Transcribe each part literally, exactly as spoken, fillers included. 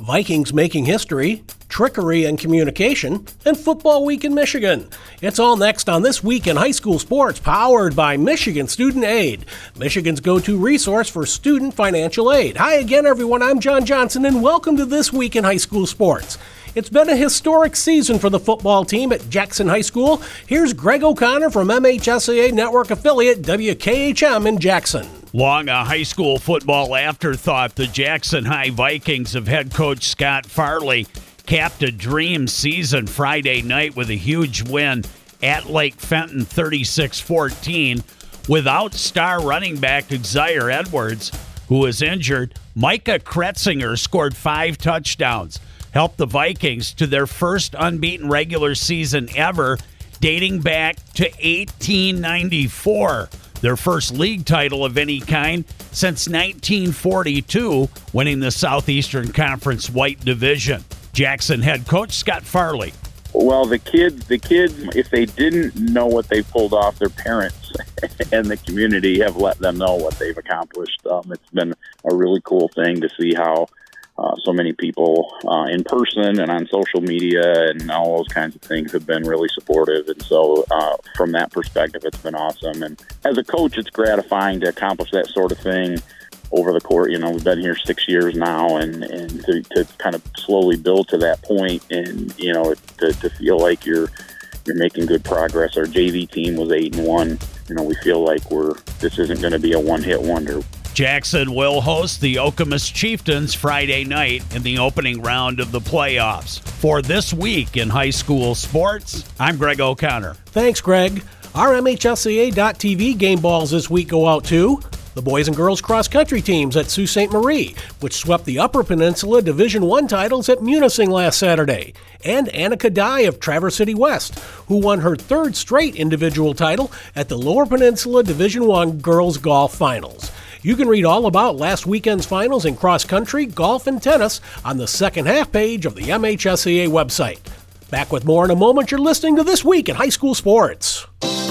Vikings making history, trickery and communication, and Football Week in Michigan. It's all next on This Week in High School Sports, powered by Michigan Student Aid, Michigan's go-to resource for student financial aid. Hi again, everyone. I'm John Johnson, and welcome to This Week in High School Sports. It's been a historic season for the football team at Jackson High School. Here's Greg O'Connor from M H S A A Network affiliate W K H M in Jackson. Long a high school football afterthought, the Jackson High Vikings of head coach Scott Farley capped a dream season Friday night with a huge win at Lake Fenton thirty-six fourteen. Without star running back Zaire Edwards, who was injured, Micah Kretzinger scored five touchdowns, helped the Vikings to their first unbeaten regular season ever, dating back to eighteen ninety-four. Their first league title of any kind since nineteen forty-two, winning the Southeastern Conference White Division. Jackson head coach Scott Farley. Well, the kids, the kids, if they didn't know what they pulled off, their parents and the community have let them know what they've accomplished. Um, it's been a really cool thing to see how Uh, so many people uh, in person and on social media and all those kinds of things have been really supportive. And so uh, from that perspective, it's been awesome. And as a coach, it's gratifying to accomplish that sort of thing over the course. You know, we've been here six years now, and, and to, to kind of slowly build to that point and, you know, to, to feel like you're you're making good progress. Our J V team was eight and one. You know, we feel like we're this isn't going to be a one-hit wonder. Jackson will host the Okemos Chieftains Friday night in the opening round of the playoffs. For This Week in High School Sports, I'm Greg O'Connor. Thanks, Greg. Our M H S A A dot T V game balls this week go out to the boys and girls cross-country teams at Sault Ste. Marie, which swept the Upper Peninsula Division One titles at Munising last Saturday, and Annika Dye of Traverse City West, who won her third straight individual title at the Lower Peninsula Division One Girls Golf Finals. You can read all about last weekend's finals in cross-country, golf, and tennis on the second half page of the M H S A A website. Back with more in a moment. You're listening to This Week in High School Sports.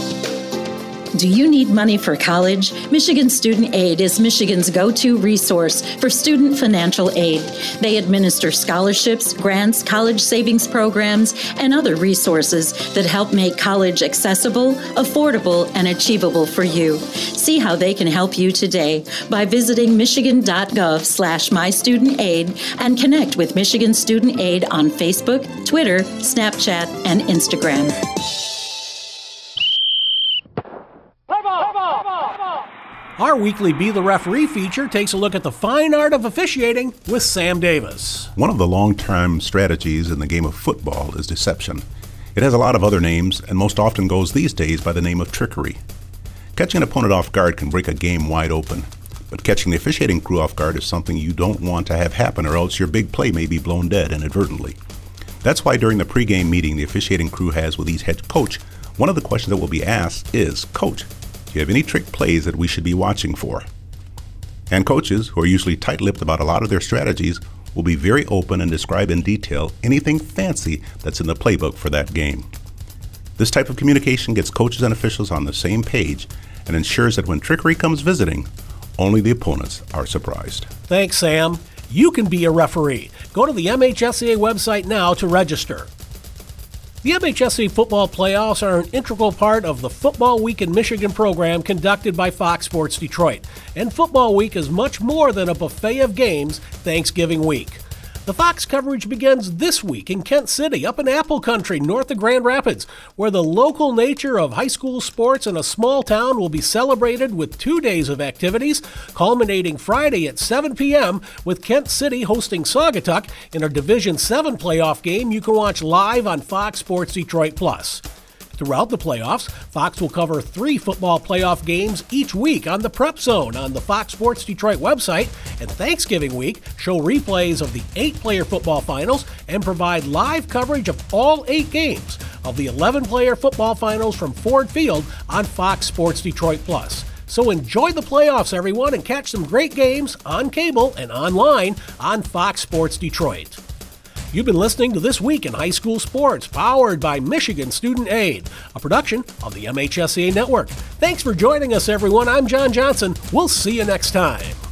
Do you need money for college? Michigan Student Aid is Michigan's go-to resource for student financial aid. They administer scholarships, grants, college savings programs, and other resources that help make college accessible, affordable, and achievable for you. See how they can help you today by visiting michigan.gov slash mystudentaid and connect with Michigan Student Aid on Facebook, Twitter, Snapchat, and Instagram. Our weekly Be the Referee feature takes a look at the fine art of officiating with Sam Davis. One of the long-term strategies in the game of football is deception. It has a lot of other names and most often goes these days by the name of trickery. Catching an opponent off guard can break a game wide open, but catching the officiating crew off guard is something you don't want to have happen, or else your big play may be blown dead inadvertently. That's why during the pregame meeting the officiating crew has with each head coach, one of the questions that will be asked is, Coach, do you have any trick plays that we should be watching for? And coaches, who are usually tight-lipped about a lot of their strategies, will be very open and describe in detail anything fancy that's in the playbook for that game. This type of communication gets coaches and officials on the same page and ensures that when trickery comes visiting, only the opponents are surprised. Thanks, Sam. You can be a referee. Go to the M H S A A website now to register. The M H S A A football playoffs are an integral part of the Football Week in Michigan program conducted by Fox Sports Detroit. And Football Week is much more than a buffet of games Thanksgiving week. The Fox coverage begins this week in Kent City, up in Apple Country, north of Grand Rapids, where the local nature of high school sports in a small town will be celebrated with two days of activities, culminating Friday at seven p.m. with Kent City hosting Saugatuck in a Division seven playoff game you can watch live on Fox Sports Detroit Plus. Throughout the playoffs, Fox will cover three football playoff games each week on the Prep Zone on the Fox Sports Detroit website, and Thanksgiving week show replays of the eight-player football finals and provide live coverage of all eight games of the eleven-player football finals from Ford Field on Fox Sports Detroit Plus. So enjoy the playoffs, everyone, and catch some great games on cable and online on Fox Sports Detroit. You've been listening to This Week in High School Sports, powered by Michigan Student Aid, a production of the M H S A A Network. Thanks for joining us, everyone. I'm John Johnson. We'll see you next time.